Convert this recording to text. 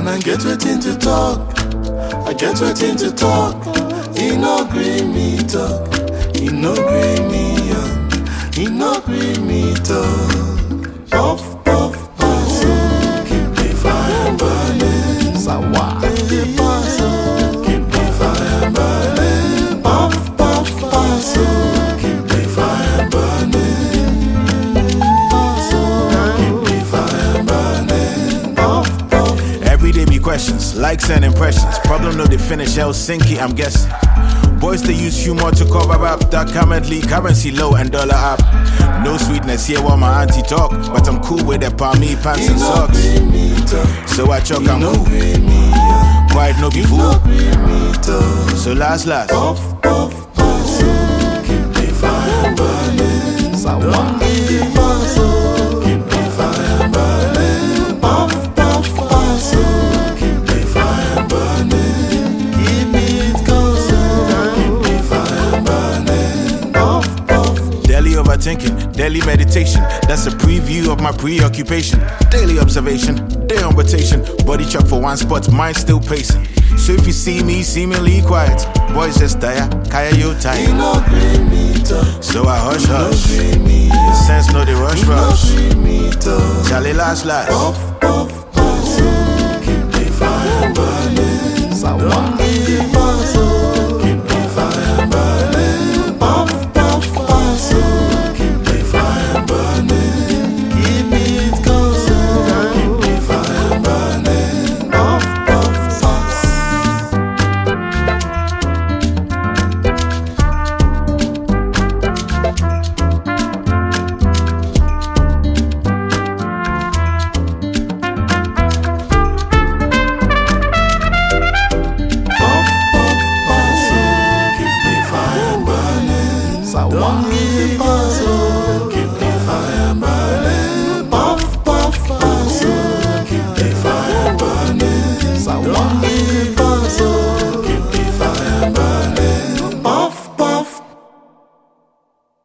And I get waiting to talk. I get waiting to talk. He no gree me talk. He no gree me young. He no gree me talk. Puff, puff, pass. Keep the fire burning. Sawa. Keep the fire burning. Puff, puff, pass. Keep the fire burning. Keep the fire burning. Puff, puff. Every day be questions, likes and impressions. Problem no they finish Helsinki, I'm guessing. Boys they use humor to cover up that currently currency low and dollar up. No sweetness here while my auntie talk, but I'm cool with the palmy pants and socks. So I chuck I'm cool. Quiet no be fool. So last. Puff, puff, pass. Keep the fire burning. Sawa. Keep the fire burning. Puff, puff, pass. Keep the fire burning. Keep it going. Keep the fire burning. Puff, puff. Daily overthinking, daily meditation. That's a preview of my preoccupation. Daily observation, day on rotation. Body chuck for one spot, mind still pacing. So if you see me seemingly quiet, boys just tire, kaya you He tired. no gree me talk. So I hush. Gree me Sense no they rush. gree me talk. Charlie last. Puff, puff, pass. Keep the fire burning. Sawa. Keep the fire